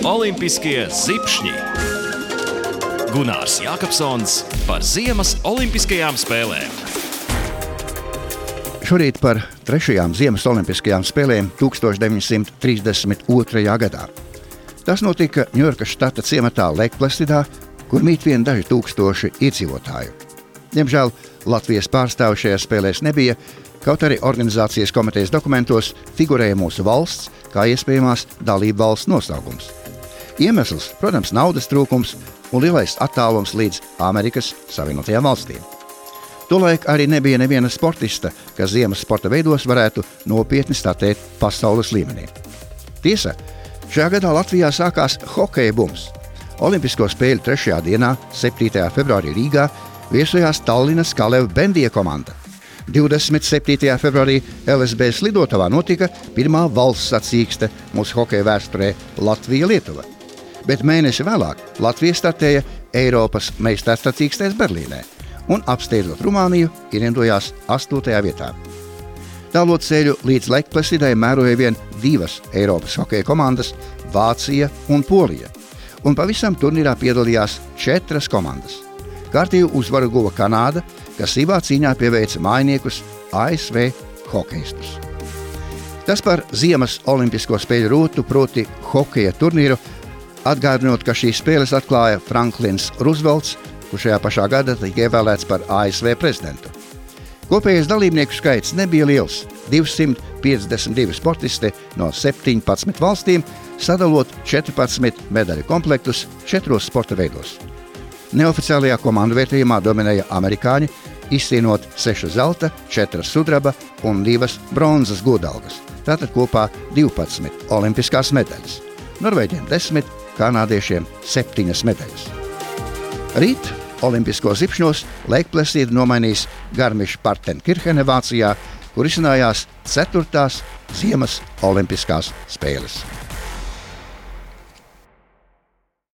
Olimpiskie zipšņi. Gunārs Jākapsons par ziemas olimpiskajām spēlēm. Šorīt par 3. ziemas olimpiskajām spēlēm 1932. gadā. Tas notika Ņujorkas štata ciematā Lake-Placidā, kur mīt vien daži tūkstoši iedzīvotāju. Diemžēl Latvijas pārstāvu šajās spēlēs nebija, kaut arī organizācijas komitejas dokumentos figurēja mūsu valsts kā iespējamās dalību valsts nosaukums. Iemesls, protams, naudas trūkums un lielais attālums līdz Amerikas Savienotajām valstīm. Tolaik arī nebija neviena sportista, kas ziemas sporta veidos varētu nopietni startēt pasaules līmenī. Tiesa, šajā gadā Latvijā sākās hokeja bums. Olimpisko spēļu 3. dienā, 7. februārī Rīgā, viesojās Tallinas Kalev Bendija komanda. 27. februārī LSB Slidotavā notika pirmā valsts sacīkste mūsu hokeja vēsturē Latvija-Lietuva. Bet mēnesi vēlāk Latvija startēja Eiropas meistarssacīkstēs Berlīnē un, apsteidzot Rumāniju, ierindojās 8. vietā. Tālot ceļu līdz Lake-Placidai mēroja vien 2 Eiropas hokeja komandas – Vācija un Polija, un pavisam turnīrā piedalījās 4 komandas. Kārtīgu uzvaru guva Kanāda, kas sīvā cīņā pieveica mājiniekus ASV hokeistus. Tas par ziemas olimpisko spēļu rūtu, proti hokeja turnīru, atgādinot, ka šīs spēles atklāja Franklins Roosevelts, kurš šajā pašā gadā tika ievēlēts par ASV prezidentu. Kopējais dalībnieku skaits nebija liels – 252 sportisti no 17 valstīm, sadalot 14 medaļu komplektus 4 sporta veidos. Neoficiālajā komandu vērtījumā dominēja amerikāņi, izcīnot 6 zelta, 4 sudraba un 2 bronzas godalgas, tātad kopā 12 olimpiskās medaļas. Norvēģiem 10, kanādiešiem 7 medaļas. Rīt olimpisko zipšņos Lake-Placida nomainīs Garmisch-Partenkirchene Vācijā, kur izcinājās 4. ziemas olimpiskās spēles.